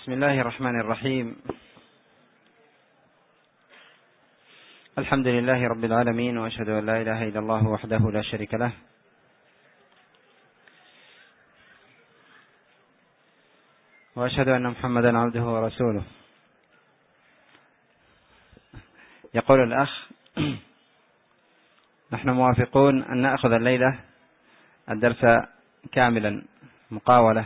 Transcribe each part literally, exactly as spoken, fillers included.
بسم الله الرحمن الرحيم. الحمد لله رب العالمين، وأشهد أن لا إله إلا الله وحده لا شريك له، وأشهد أن محمدا عبده ورسوله. يقول الأخ: نحن موافقون أن نأخذ الليلة الدرس كاملا مقاولة،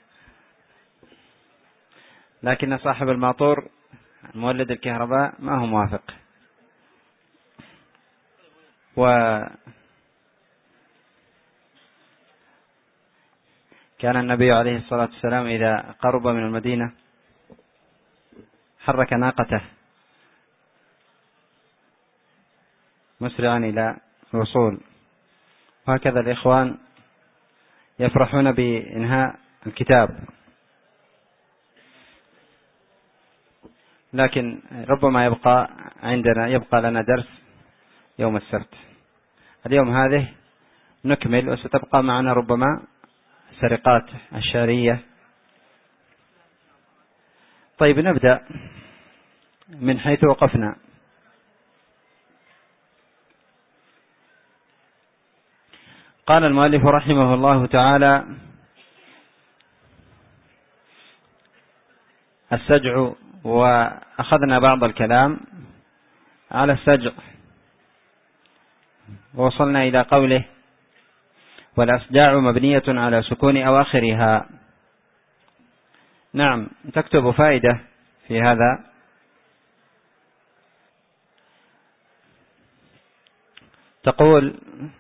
لكن صاحب الماطور مولد الكهرباء ما هو موافق، وكان النبي عليه الصلاة والسلام إذا قرب من المدينة حرك ناقته مسرعا إلى الوصول، وهكذا الإخوان يفرحون بإنهاء الكتاب، لكن ربما يبقى عندنا يبقى لنا درس يوم السبت. اليوم هذه نكمل، وستبقى معنا ربما سرقات الشعرية. طيب، نبدأ من حيث وقفنا. قال المؤلف رحمه الله تعالى: السجع، وأخذنا بعض الكلام على السجع، ووصلنا إلى قوله: والأسجاع مبنية على سكون أواخرها. نعم، تكتب فائدة في هذا. تقول: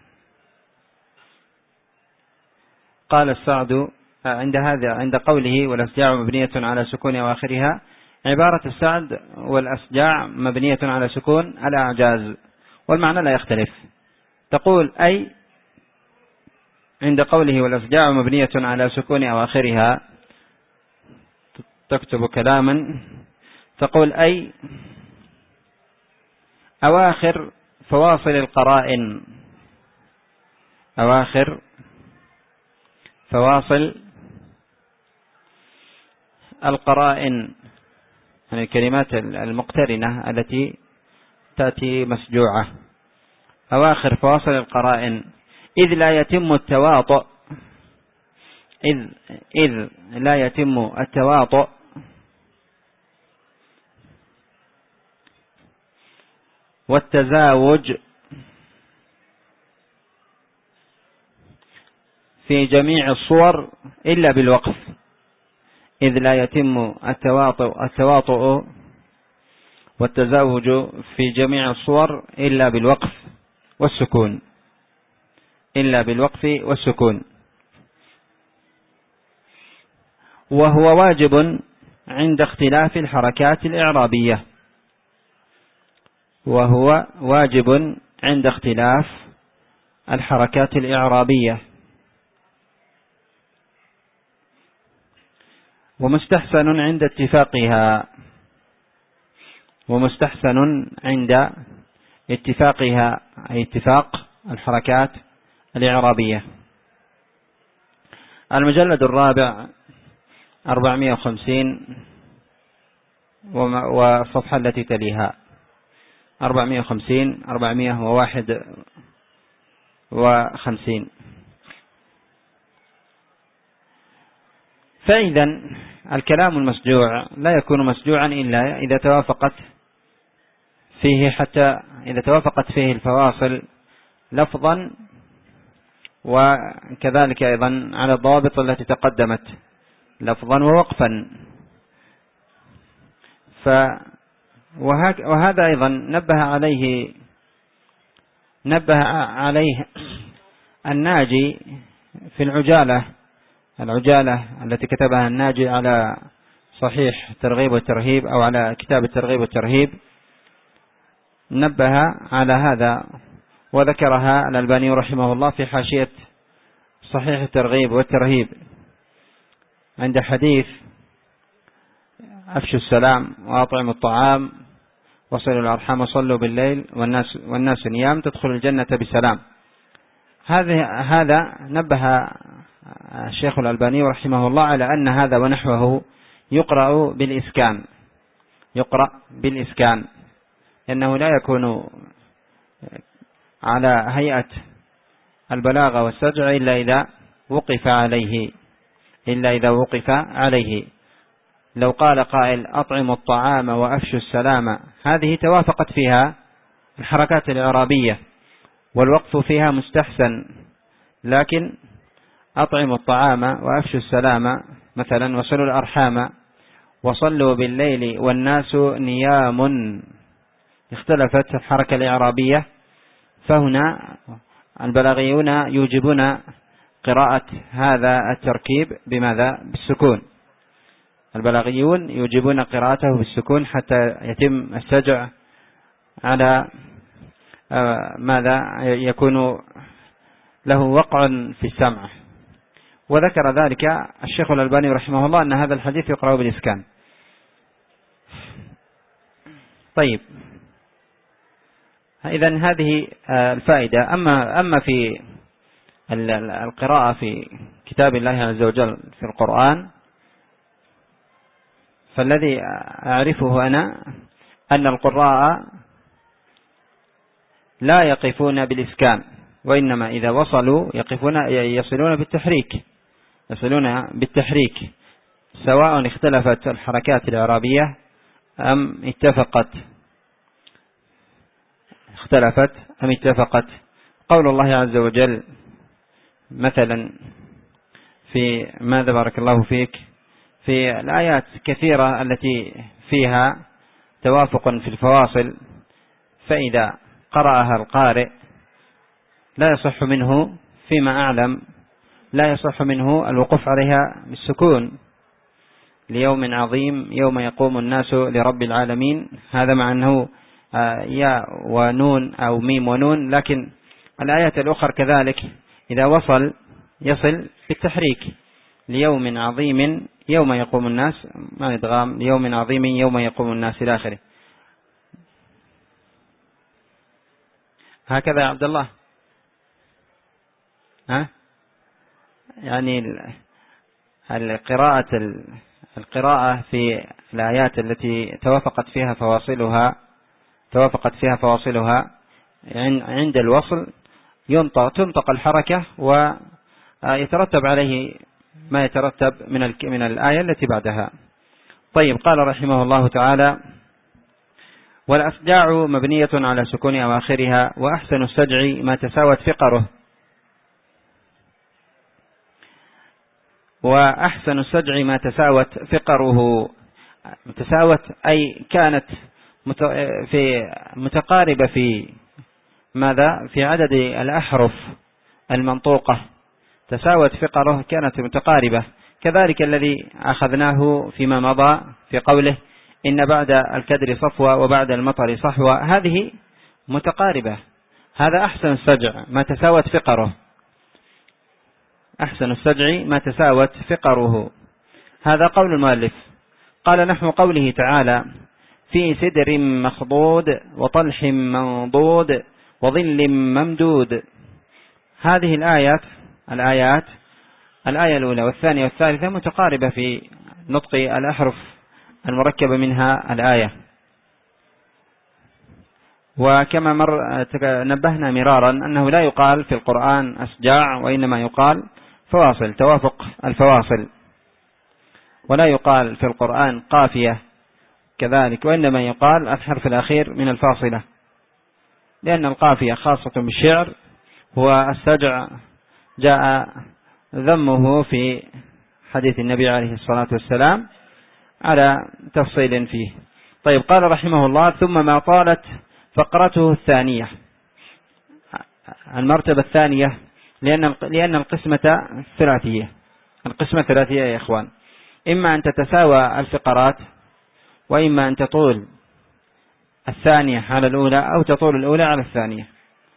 قال السعد عند هذا عند قوله والأسجاع مبنية على سكون أواخرها، عبارة السعد والأسجاع مبنية على سكون الأعجاز، والمعنى لا يختلف. تقول: أي عند قوله والأسجاع مبنية على سكون أواخرها، تكتب كلاما تقول: أي أواخر فواصل القرائن، أواخر فواصل القرائن، يعني الكلمات المقترنة التي تأتي مسجوعة. أواخر فواصل القرائن، إذ لا يتم التواطؤ إذ, إذ لا يتم التواطؤ والتزاوج في جميع الصور إلا بالوقف. إذ لا يتم التواطؤ التواطؤ والتزاوج في جميع الصور إلا بالوقف والسكون، إلا بالوقف والسكون. وهو واجب عند اختلاف الحركات الإعرابية، وهو واجب عند اختلاف الحركات الإعرابية. ومستحسن عند اتفاقها، ومستحسن عند اتفاقها، أي اتفاق الحركات الإعرابية. المجلد الرابع أربعمائة وخمسين والصفحة التي تليها أربعمائة وخمسين أربعمائة وواحد وخمسين. فإذا الكلام المسجوع لا يكون مسجوعا إلا إذا توافقت فيه حتى إذا توافقت فيه الفواصل لفظا، وكذلك أيضا على الضوابط التي تقدمت لفظا ووقفا. ف وهذا أيضا نبه عليه نبه عليه الناجي في العجالة العجالة التي كتبها الناجي على صحيح الترغيب والترهيب، أو على كتاب الترغيب والترهيب، نبه على هذا، وذكرها الألباني رحمه الله في حاشية صحيح الترغيب والترهيب عند حديث: أفشوا السلام وأطعموا الطعام وصلوا الأرحام وصلوا بالليل والناس, والناس نيام تدخل الجنة بسلام. هذا نبه الشيخ الألباني رحمه الله على أن هذا ونحوه يقرأ بالإسكان، يقرأ بالإسكان، لأنه لا يكون على هيئة البلاغة والسجع إلا إذا وقف عليه إلا إذا وقف عليه. لو قال قائل أطعموا الطعام وأفشوا السلام، هذه توافقت فيها الحركات الإعرابية والوقف فيها مستحسن، لكن أطعموا الطعام وأفشوا السلام مثلا، وصلوا الأرحام، وصلوا بالليل والناس نيام، اختلفت الحركة الإعرابية، فهنا البلاغيون يوجبون قراءة هذا التركيب بماذا؟ بالسكون. البلاغيون يوجبون قراءته بالسكون حتى يتم السجع على ماذا يكون له وقع في السمع. وذكر ذلك الشيخ الألباني رحمه الله أن هذا الحديث يقرأ بالإسكان. طيب، إذن هذه الفائدة. أما أما في القراءة في كتاب الله عز وجل في القرآن، فالذي أعرفه أنا أن القراء لا يقفون بالإسكان، وإنما إذا وصلوا يقفون يصلون بالتحريك، يصلون بالتحريك، سواء اختلفت الحركات الإعرابية أم اتفقت اختلفت أم اتفقت. قول الله عز وجل مثلا في ماذا بارك الله فيك في الآيات كثيرة التي فيها توافق في الفواصل، فإذا قرأها القارئ لا يصح منه فيما أعلم لا يصح منه الوقوف عليها بالسكون، ليوم عظيم يوم يقوم الناس لرب العالمين، هذا مع أنه ياء ونون أو ميم ونون، لكن الآيات الأخرى كذلك إذا وصل يصل بالتحريك، ليوم عظيم يوم يقوم الناس، ما ندغام، ليوم عظيم يوم يقوم الناس إلى آخره. هكذا يا عبد الله، ها يعني القراءة القراءة في الآيات التي توافقت فيها فواصلها توافقت فيها فواصلها عند الوصل تنطق الحركة ويترتب عليه ما يترتب من من الآية التي بعدها. طيب، قال رحمه الله تعالى: والأسجاع مبنية على سكون أواخرها، وأحسن السجع ما تساوت فقره. وأحسن السجع ما تساوت فقره، تساوت أي كانت في متقاربة في ماذا؟ في عدد الأحرف المنطوقة، تساوت فقره كانت متقاربة. كذلك الذي أخذناه فيما مضى في قوله إن بعد الكدر صفوة وبعد المطر صحوة، هذه متقاربة، هذا أحسن السجع ما تساوت فقره، أحسن السجع ما تساوت فقره. هذا قول المؤلف. قال نحو قوله تعالى: في سدر مخضود وطلح منضود وظل ممدود. هذه الآيات الآيات الآية الأولى والثانية والثالثة متقاربة في نطق الأحرف المركبة منها الآية. وكما مر نبهنا مرارا أنه لا يقال في القرآن أسجاع، وإنما يقال فواصل، توافق الفواصل، ولا يقال في القرآن قافية كذلك، وإنما يقال الحرف الأخير من الفاصلة، لأن القافية خاصة بالشعر، والسجع جاء ذمه في حديث النبي عليه الصلاة والسلام على تفصيل فيه. طيب، قال رحمه الله: ثم ما طالت فقرته الثانية، المرتبة الثانية، لأن لأن القسمة ثلاثية، القسمة ثلاثية يا إخوان، إما أن تتساوى الفقرات، وإما أن تطول الثانية على الأولى، أو تطول الأولى على الثانية.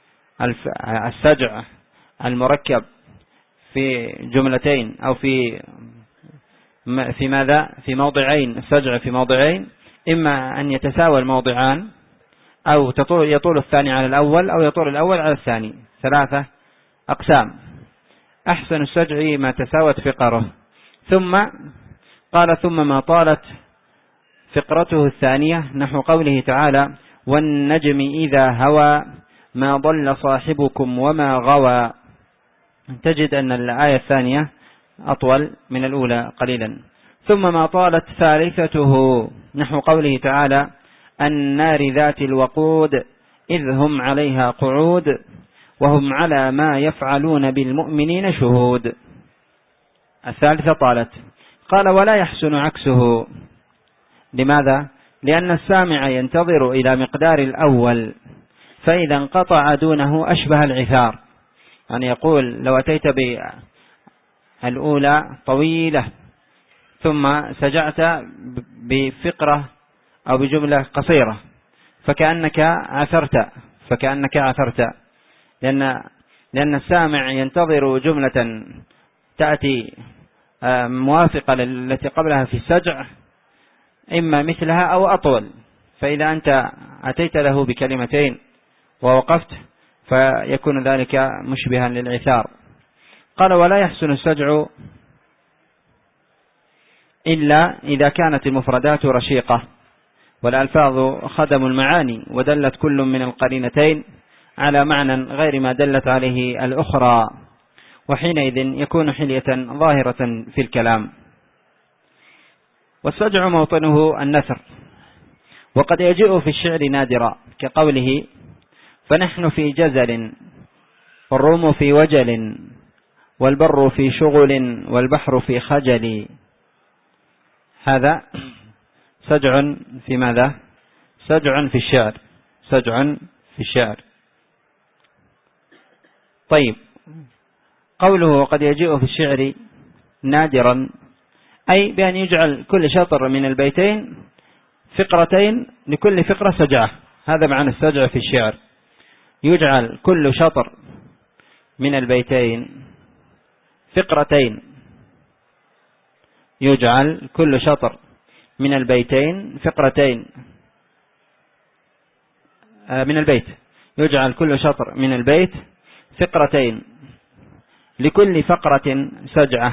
السجع المركب في جملتين أو في في ماذا في موضعين، السجع في موضعين، إما أن يتساوى الموضعان، أو تطول يطول الثاني على الأول، أو يطول الأول على الثاني، ثلاثة أقسام. أحسن السجع ما تساوت فقره. ثم قال ثم ما طالت فقرته الثانية نحو قوله تعالى والنجم إذا هوى ما ضل صاحبكم وما غوى. تجد أن الآية الثانية أطول من الأولى قليلا. ثم ما طالت ثالثته نحو قوله تعالى النار ذات الوقود إذ هم عليها قعود وهم على ما يفعلون بالمؤمنين شهود. الثالثة طالت. قال ولا يحسن عكسه. لماذا؟ لأن السامع ينتظر إلى مقدار الأول، فإذا انقطع دونه أشبه العثار. يعني يقول لو أتيت بالأولى طويلة ثم سجعت بفقرة أو بجملة قصيرة فكأنك عثرت فكأنك عثرت لأن لأن السامع ينتظر جملة تأتي موافقة للتي قبلها في السجع إما مثلها أو أطول، فإذا أنت أتيت له بكلمتين ووقفت فيكون ذلك مشبها للعثار. قال ولا يحسن السجع إلا إذا كانت المفردات رشيقة والألفاظ خدم المعاني ودلت كل من القرينتين على معنى غير ما دلت عليه الأخرى، وحينئذ يكون حلية ظاهرة في الكلام. والسجع موطنه النثر، وقد يجيء في الشعر نادرا كقوله فنحن في جزل والروم في وجل والبر في شغل والبحر في خجل. هذا سجع في ماذا؟ سجع في الشعر سجع في الشعر. طيب قوله قد يجيء في الشعر نادرا أي بأن يجعل كل شطر من البيتين فقرتين لكل فقرة سجعة. هذا معنى السجع في الشعر، يجعل كل شطر من البيتين فقرتين يجعل كل شطر من البيتين فقرتين من البيت يجعل كل شطر من البيت فقرتين لكل فقرة سجعة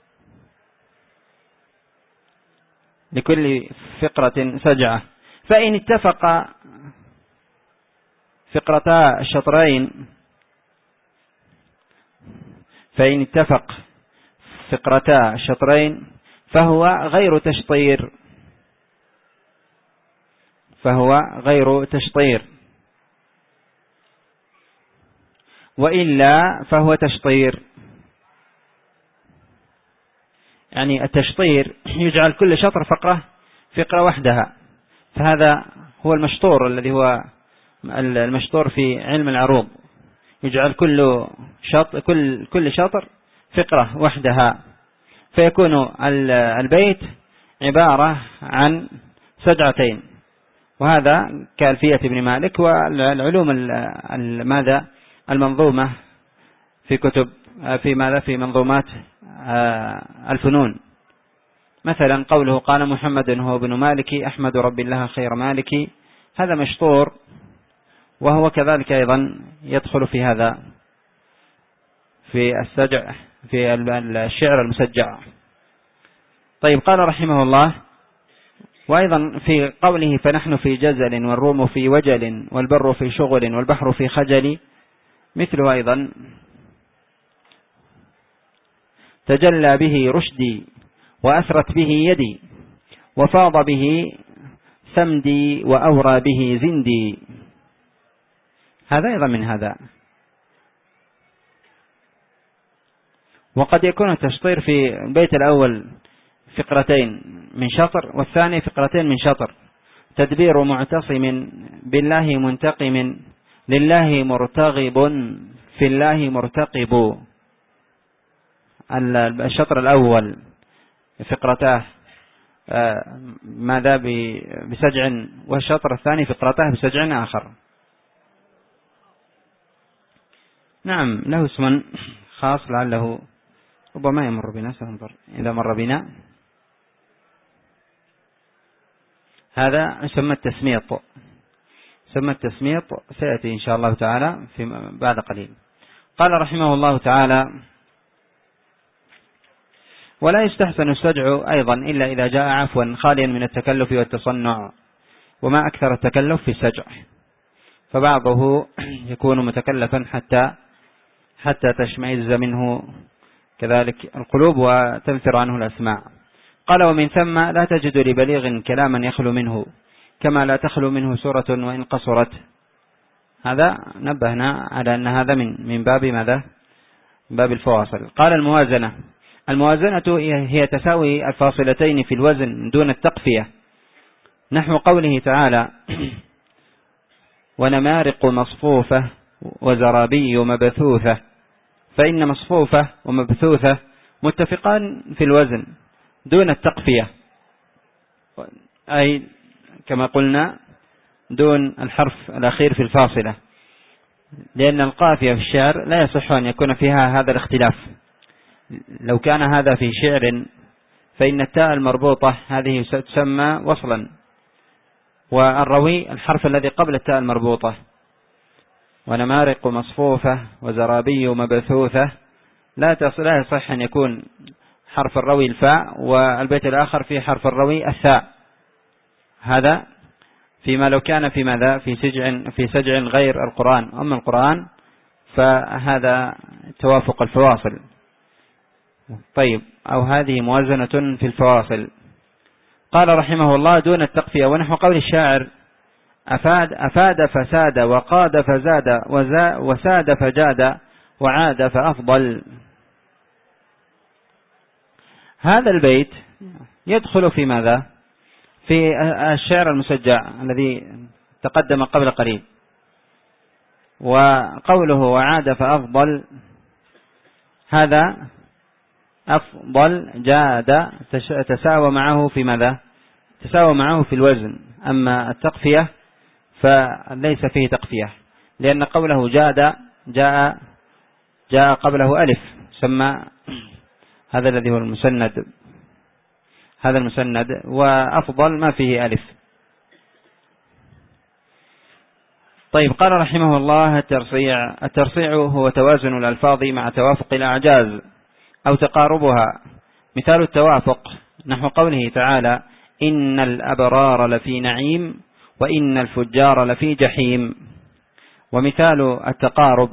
لكل فقرة سجعة. فإن اتفق فقرتا الشطرين فإن اتفق فقرتا الشطرين فهو غير تشطير فهو غير تشطير وإلا فهو تشطير. يعني التشطير يجعل كل شطر فقرة فقرة وحدها، فهذا هو المشطور الذي هو المشطور في علم العروض، يجعل كل شطر كل كل شطر فقرة وحدها، فيكون البيت عبارة عن سجعتين. وهذا كألفية ابن مالك والعلوم ماذا المنظومة في كتب في ماذا في منظومات الفنون. مثلا قوله قال محمد هو ابن مالك أحمد رب الله خير مالك، هذا مشطور وهو كذلك أيضا يدخل في هذا في السجع في الشعر المسجع. طيب قال رحمه الله وأيضا في قوله فنحن في جزل والروم في وجل والبر في شغل والبحر في خجل مثله أيضا تجلى به رشدي وأثرت به يدي وفاض به ثمدي وأورى به زندي. هذا أيضا من هذا. وقد يكون التشطير في البيت الأول فقرتين من شطر والثاني فقرتين من شطر. تدبير معتصم بالله منتقم لله مرتغب في الله مرتقب. الشطر الأول فقرتاه ماذا بسجع والشطر الثاني فقرتاه بسجع آخر. نعم له اسم خاص لعله ربما يمر بنا، سننظر إذا مر بنا. هذا يسمى التسميط يسمى التسميط سيأتي إن شاء الله تعالى في بعد قليل. قال رحمه الله تعالى ولا يستحسن السجع أيضا إلا إذا جاء عفوا خاليا من التكلف والتصنع، وما أكثر التكلف في السجع، فبعضه يكون متكلفا حتى حتى تشمئز منه كذلك القلوب وتنفر عنه الأسماع. قال ومن ثم لا تجد لبليغ كلاما يخلو منه، كما لا تخلو منه سورة وإن قصرت. هذا نبهنا على أن هذا من من باب ماذا؟ باب الفواصل. قال الموازنة، الموازنة هي تساوي الفاصلتين في الوزن دون التقفية، نحو قوله تعالى ونمارق مصفوفة وزرابي مبثوثة، فإن مصفوفة ومبثوثة متفقان في الوزن دون التقفية، أي كما قلنا دون الحرف الأخير في الفاصلة، لأن القافية في الشعر لا يصح أن يكون فيها هذا الاختلاف. لو كان هذا في شعر فإن التاء المربوطة هذه تسمى وصلا، والروي الحرف الذي قبل التاء المربوطة. ونمارق مصفوفة وزرابي مبثوثة لا لا يصح أن يكون حرف الروي الفاء والبيت الآخر في حرف الروي الثاء. هذا فيما لو كان في ماذا؟ في سجع في سجع غير القرآن. أما القرآن فهذا توافق الفواصل. طيب، أو هذه موازنة في الفواصل. قال رحمه الله دون التقفية، ونحو قول الشاعر أفاد, أفاد فساد وقاد فزاد وساد فجاد وعاد فأفضل. هذا البيت يدخل في ماذا؟ في الشعر المسجع الذي تقدم قبل قليل. وقوله وعاد فأفضل، هذا أفضل جاد تساوى معه في ماذا؟ تساوى معه في الوزن. أما التقفية فليس فيه تقفية، لأن قوله جاد جاء جاء قبله ألف، سمى هذا الذي هو المسند، هذا المسند، وأفضل ما فيه ألف. طيب، قال رحمه الله الترصيع. الترصيع هو توازن الألفاظ مع توافق الأعجاز أو تقاربها. مثال التوافق نحو قوله تعالى إن الأبرار لفي نعيم وإن الفجار لفي جحيم. ومثال التقارب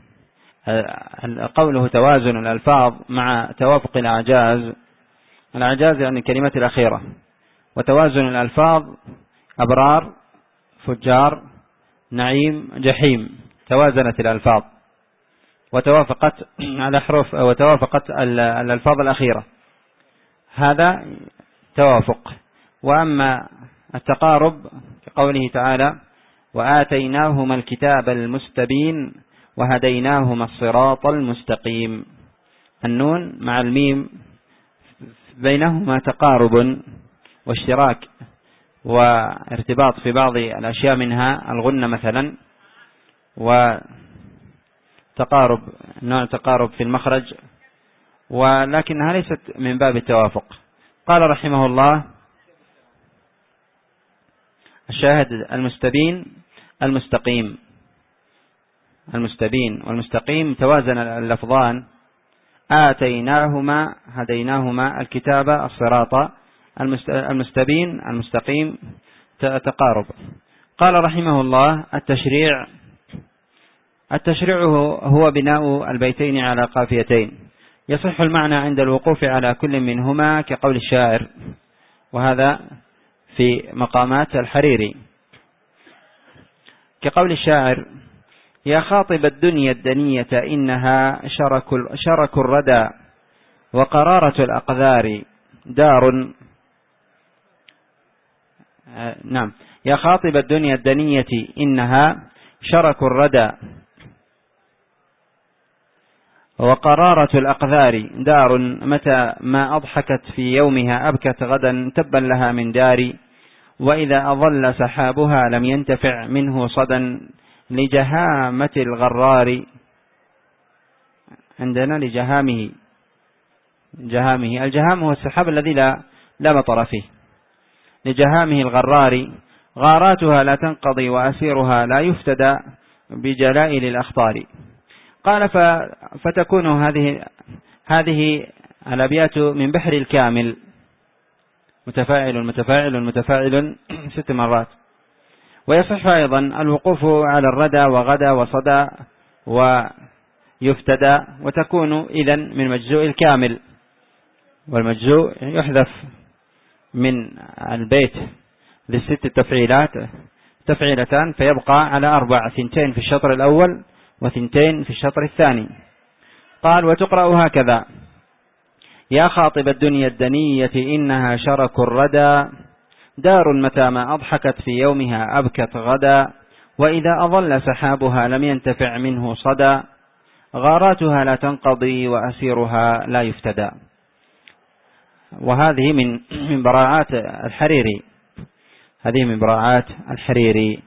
قوله توازن الألفاظ مع توافق الأعجاز. الأعجاز يعني الكلمات الأخيرة. وتوازن الألفاظ أبرار فجار نعيم جحيم، توازنت الألفاظ وتوافقت على حروف وتوافقت الألفاظ الأخيرة، هذا توافق. وأما التقارب كقوله تعالى وآتيناهما الكتاب المستبين وهديناهما الصراط المستقيم، النون مع الميم بينهما تقارب واشتراك وارتباط في بعض الأشياء منها الغنة مثلا، وتقارب نوع تقارب في المخرج، ولكنها ليست من باب التوافق. قال رحمه الله الشاهد المستبين المستقيم، المستبين والمستقيم توازن اللفظان. آتيناهما هديناهما الكتاب الصراط، المستبين المستقيم تقارب. قال رحمه الله التشريع. التشريع هو بناء البيتين على قافيتين، يصح المعنى عند الوقوف على كل منهما كقول الشاعر، وهذا في مقامات الحريري، كقول الشاعر يا خاطب الدنيا الدنية إنها شرك, شرك الردى وقرارة الأقذار دار. آه نعم، يا خاطب الدنيا الدنية إنها شرك الردى وقرارة الأقذار دار، متى ما أضحكت في يومها أبكت غدا تبا لها من دار، وإذا أظل سحابها لم ينتفع منه صدا لجهامة الغرار. عندنا لجهامه، جهامه الجهام هو السحاب الذي لا لا مطر فيه. لجهامه الغرار غاراتها لا تنقضي وأسيرها لا يفتدى بجلائل الأخطار. قال فتكون هذه هذه الأبيات من بحر الكامل، متفاعل متفاعل متفاعل ست مرات. ويصح أيضا الوقوف على الردى وغدا وصدى ويفتدى، وتكون إذن من مجزوء الكامل، والمجزوء يحذف من البيت للست تفعيلات تفعيلتان، فيبقى على أربع، ثنتين في الشطر الأول وثنتين في الشطر الثاني. قال: وتقرأ هكذا: يا خاطب الدنيا الدنية إنها شرك الردى، دار متى ما أضحكت في يومها أبكت غدا، وإذا أظل سحابها لم ينتفع منه صدى، غاراتها لا تنقضي وأسيرها لا يفتدى. وهذه من من براعات الحريري، هذه من براعات الحريري،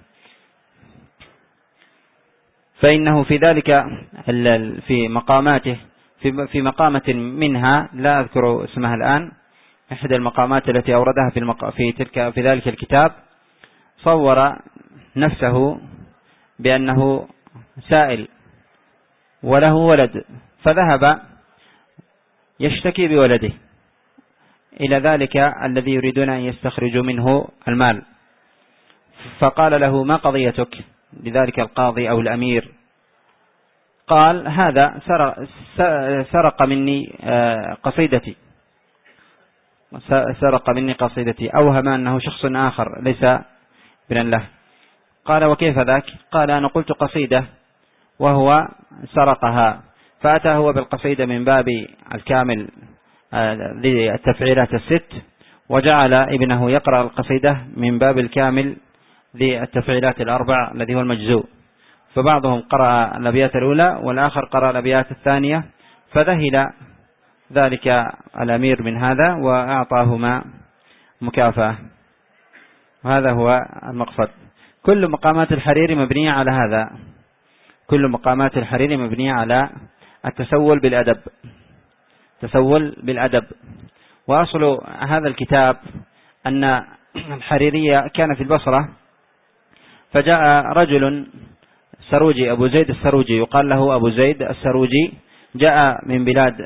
فإنه في ذلك في مقاماته في في مقامة منها لا أذكر اسمها الآن، إحدى المقامات التي أوردها في المق... في تلك في ذلك الكتاب، صور نفسه بأنه سائل وله ولد، فذهب يشتكي بولده إلى ذلك الذي يريدون أن يستخرجوا منه المال، فقال له: ما قضيتك؟ لذلك القاضي أو الأمير قال: هذا سرق, سرق مني قصيدتي سرق مني قصيدتي أوهم أنه شخص آخر ليس ابنا له. قال: وكيف ذاك؟ قال: أنا قلت قصيدة وهو سرقها، فأتى هو بالقصيدة من باب الكامل للتفعيلات الست، وجعل ابنه يقرأ القصيدة من باب الكامل للتفعيلات الأربع الذي هو المجزوء، فبعضهم قرأ الأبيات الأولى والآخر قرأ الأبيات الثانية، فذهل ذلك الأمير من هذا وأعطاهما مكافأة. وهذا هو المقصد. كل مقامات الحريري مبنية على هذا، كل مقامات الحريري مبنية على التسول بالأدب، تسول بالأدب. وأصل هذا الكتاب أن الحريري كان في البصرة، فجاء رجل سروجي، أبو زيد السروجي، يقال له أبو زيد السروجي، جاء من بلاد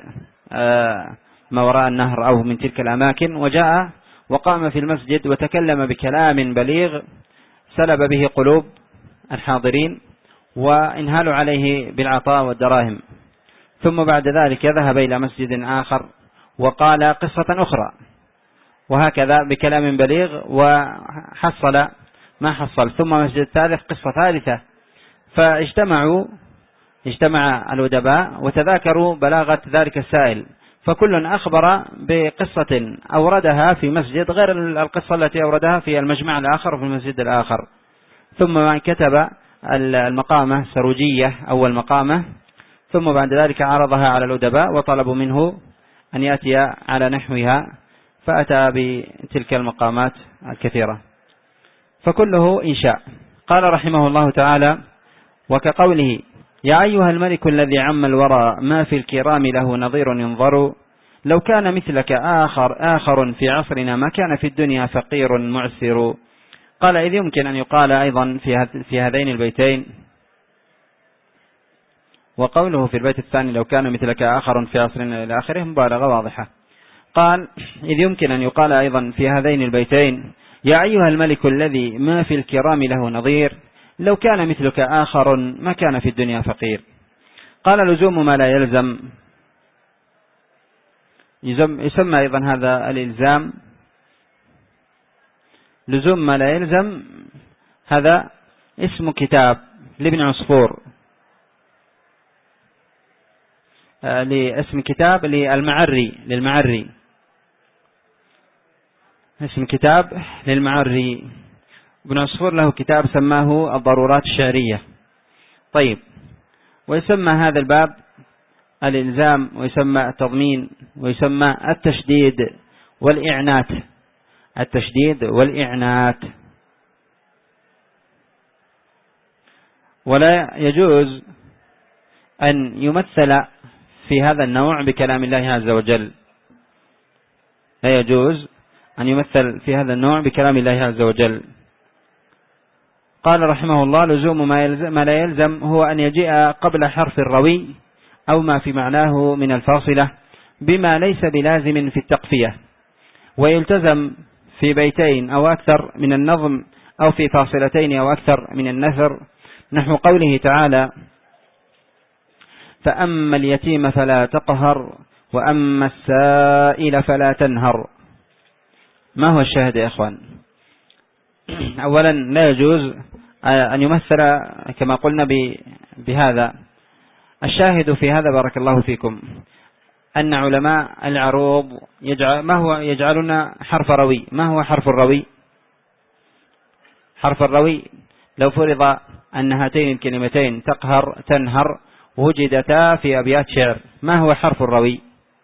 ما وراء النهر أو من تلك الأماكن، وجاء وقام في المسجد وتكلم بكلام بليغ سلب به قلوب الحاضرين وانهالوا عليه بالعطاء والدراهم. ثم بعد ذلك ذهب إلى مسجد آخر وقال قصة أخرى، وهكذا بكلام بليغ وحصل ما حصل. ثم مسجد ثالث قصة ثالثة، فاجتمعوا اجتمع الأدباء وتذاكروا بلاغة ذلك السائل، فكل أخبر بقصة أوردها في مسجد غير القصة التي أوردها في المجمع الآخر وفي المسجد الآخر. ثم كتب المقامة سروجية أول مقامة، ثم بعد ذلك عرضها على الأدباء وطلبوا منه أن يأتي على نحوها، فأتى بتلك المقامات الكثيرة، فكله إنشاء. قال رحمه الله تعالى: وكقوله: يا أيها الملك الذي عم الورى ما في الكرام له نظير ينظر، لو كان مثلك آخر آخر في عصرنا ما كان في الدنيا فقير معسر. قال: إذ يمكن أن يقال أيضا في هذين البيتين. وقوله في البيت الثاني: لو كان مثلك آخر في عصرنا إلى آخره مبالغة واضحة. قال: إذ يمكن أن يقال أيضا في هذين البيتين: يا أيها الملك الذي ما في الكرام له نظير، لو كان مثلك آخر ما كان في الدنيا فقير. قال: لزوم ما لا يلزم، يسمى أيضا هذا الإلزام لزوم ما لا يلزم، هذا اسم كتاب لابن عصفور، لاسم كتاب للمعري للمعري اسم كتاب للمعري. ابن عصفور له كتاب سماه الضرورات الشعرية. طيب، ويسمى هذا الباب الإلزام، ويسمى التضمين، ويسمى التشديد والإعنات التشديد والإعنات. ولا يجوز أن يمثل في هذا النوع بكلام الله عز وجل، لا يجوز أن يمثل في هذا النوع بكلام الله عز وجل. قال رحمه الله: لزوم ما, يلزم ما لا يلزم هو أن يجيء قبل حرف الروي أو ما في معناه من الفاصلة بما ليس بلازم في التقفية، ويلتزم في بيتين أو أكثر من النظم أو في فاصلتين أو أكثر من النثر، نحو قوله تعالى: فأما اليتيم فلا تقهر وأما السائل فلا تنهر. ما هو الشاهد يا إخوان؟ أولا لا يجوز أن يمثل كما قلنا بهذا. الشاهد في هذا بارك الله فيكم أن علماء العروض يجعل ما هو يجعلون حرف روي. ما هو حرف الروي؟ حرف الروي لو فرض أن هاتين الكلمتين تقهر تنهر وجدتا في أبيات شعر، ما هو حرف الروي؟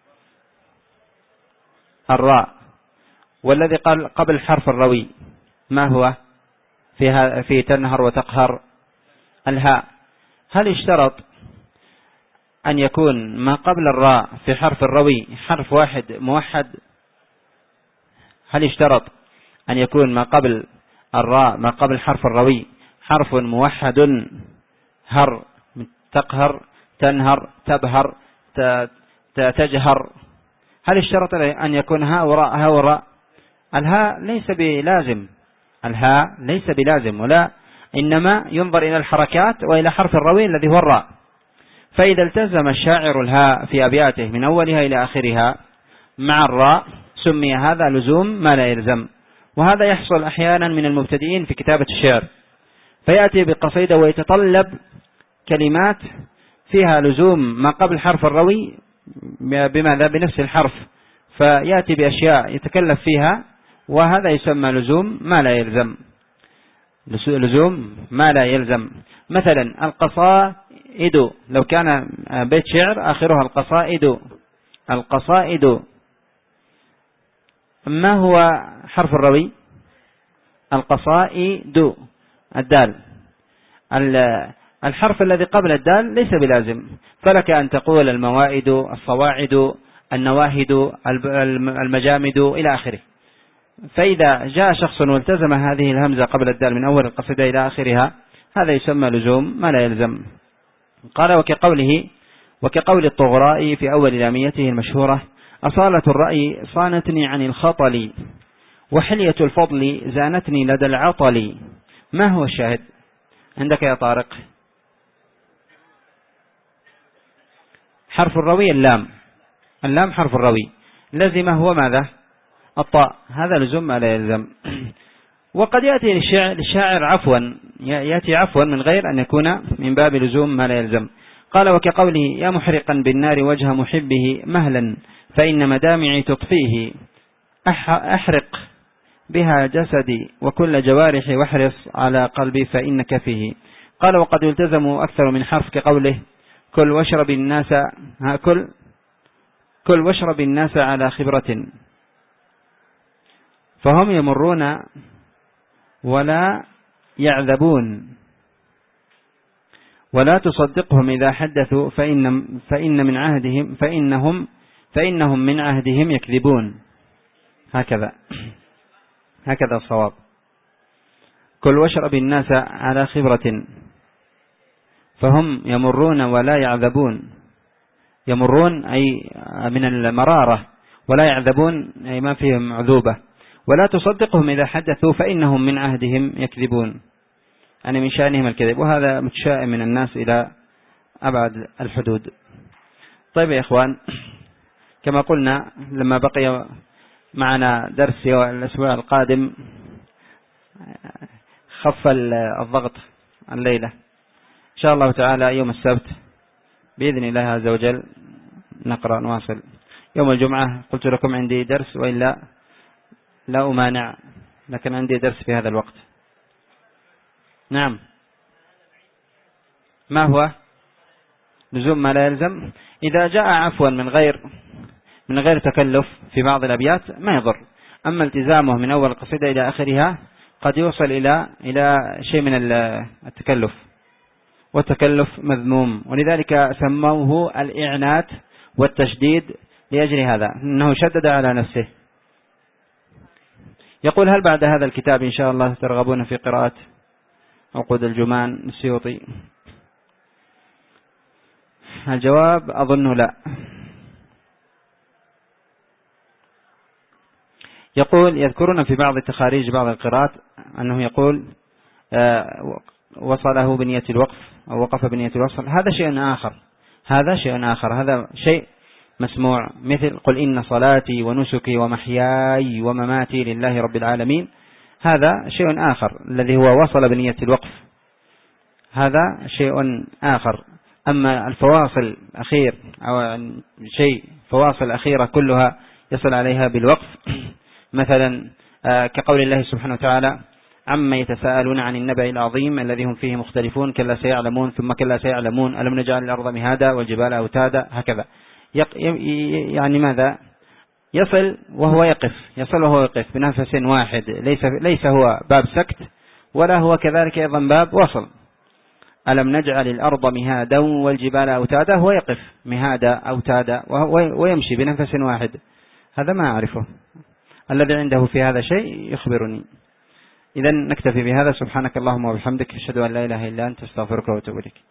الراء. والذي قال قبل حرف الروي ما هو في, في تنهر وتقهر؟ الهاء. هل اشترط أن يكون ما قبل الراء في حرف الروي حرف واحد موحد؟ هل اشترط أن يكون ما قبل الراء ما قبل حرف الروي حرف موحد؟ هر، تقهر، تنهر، تبهر، تجهر. هل اشترط أن يكون هاء وراء هاء وراء؟ الهاء ليس بلازم، الهاء ليس بلازم، ولا إنما ينظر إلى الحركات وإلى حرف الروي الذي هو الراء. فإذا التزم الشاعر الهاء في أبياته من أولها إلى آخرها مع الراء سمي هذا لزوم ما لا يلزم. وهذا يحصل أحيانا من المبتدئين في كتابة الشعر، فيأتي بقصيدة ويتطلب كلمات فيها لزوم ما قبل حرف الروي بماذا؟ بنفس الحرف، فيأتي بأشياء يتكلف فيها، وهذا يسمى لزوم ما لا يلزم. لزوم ما لا يلزم. مثلا القصائد، لو كان بيت شعر آخرها القصائد، القصائد ما هو حرف الروي؟ القصائد الدال. الحرف الذي قبل الدال ليس بلازم، فلك أن تقول الموائد، الصواعد، النواهد، المجامد إلى آخره. فإذا جاء شخص والتزم هذه الهمزة قبل الدال من أول القصيدة إلى آخرها هذا يسمى لزوم ما لا يلزم. قال: وكقوله وكقول الطغراء في أول لاميته المشهورة: أصالة الرأي صانتني عن الخطل وحلية الفضل زانتني لدى العطل. ما هو الشاهد عندك يا طارق؟ حرف الروي اللام. اللام حرف الروي، لزمه هو ماذا؟ الطاء. هذا لزوم ما لا يلزم. وقد يأتي للشاعر عفوا، يأتي عفوا من غير أن يكون من باب لزوم ما لا يلزم. قال: وكقوله: يا محرقا بالنار وجه محبه مهلا فإن مدامعي تطفيه أحرق بها جسدي وكل جوارحي واحرص على قلبي فإنك فيه. قال: وقد يلتزم أكثر من حرف كقوله: كل واشرب الناس كل كل واشرب الناس على خبرة فهم يمرون ولا يعذبون ولا تصدقهم إذا حدثوا فإن فإن من عهدهم فإنهم فإنهم من عهدهم يكذبون. هكذا هكذا الصواب. كل واشرب الناس على خبرة فهم يمرون ولا يعذبون. يمرون أي من المرارة، ولا يعذبون أي ما فيهم عذوبة. ولا تصدقهم إذا حدثوا فإنهم من عهدهم يكذبون، يعني من شأنهم الكذب، وهذا متشائم من الناس إلى أبعد الحدود. طيب يا إخوان، كما قلنا لما بقي معنا درس الأسبوع القادم خف الضغط الليلة إن شاء الله تعالى. يوم السبت بإذن الله عز وجل نقرأ نواصل. يوم الجمعة قلت لكم عندي درس، وإلا لا أمانع، لكن عندي درس في هذا الوقت. نعم. ما هو لزوم ما لا يلزم؟ إذا جاء عفوا من غير من غير تكلف في بعض الأبيات ما يضر، أما التزامه من أول القصيدة إلى آخرها قد يوصل إلى إلى شيء من التكلف، والتكلف مذموم، ولذلك سموه الإعنات والتشديد لأجل هذا، أنه شدد على نفسه. يقول: هل بعد هذا الكتاب إن شاء الله ترغبون في قراءة عقود الجمان السيوطي؟ الجواب: أظن لا. يقول يذكرون في بعض تخاريج بعض القراءات أنه يقول وصله بنية الوقف أو وقف بنية الوصل. هذا شيء آخر، هذا شيء آخر، هذا شيء مسموع، مثل قل إن صلاتي ونسكي ومحياي ومماتي لله رب العالمين. هذا شيء آخر الذي هو وصل بنية الوقف، هذا شيء آخر. أما الفواصل أخير أو شيء فواصل أخيرة كلها يصل عليها بالوقف، مثلا كقول الله سبحانه وتعالى عما يتساءلون عن النبأ العظيم الذي هم فيه مختلفون كلا سيعلمون ثم كلا سيعلمون ألم نجعل الأرض مهادا والجبال أوتادا، هكذا. يعني ماذا؟ يصل وهو يقف، يصل وهو يقف بنفس واحد، ليس ليس هو باب سكت ولا هو كذلك أيضا باب وصل. ألم نجعل الأرض مهادا والجبال أوتادا، هو يقف مهادا أوتادا ويمشي بنفس واحد. هذا ما أعرفه، الذي عنده في هذا شيء يخبرني. إذن نكتفي بهذا. سبحانك اللهم وبحمدك، أشهد أن لا إله إلا أنت، استغفرك وأتوب إليك.